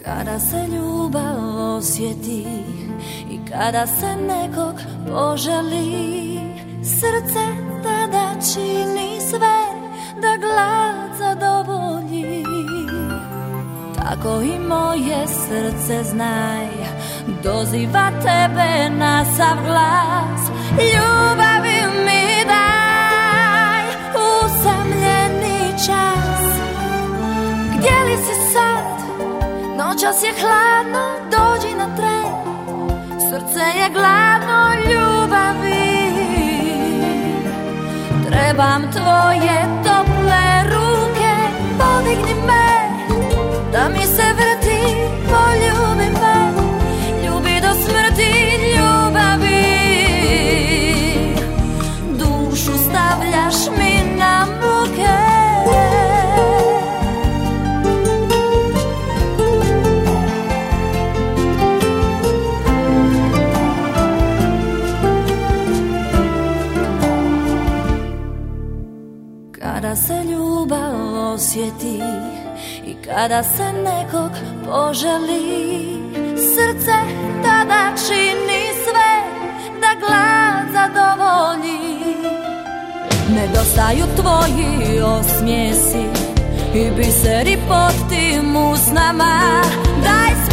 Kada se ljubav osjeti i kada se nekog poželi, srce tada čini sve da glad zadovolji. Tako i moje srce znaj, doziva tebe na sav glas. Ljubavi mi daj usamljeni čas. Gdje li si sad? Noćas je hladno, dođi na tren. Srce je gladno ljubavi. Trebam tvoje tople ruke, podigni me, da mi se vrti, poljubi me, ljubi do smrti ljubavi. Dušu stavljaš mi na muke. Kada se ljubav osjeti i kada se nekog poželi, srce tada čini sve da glad zadovolji. Nedostaju tvoji osmijesi i biseri pod tim usnama. Daj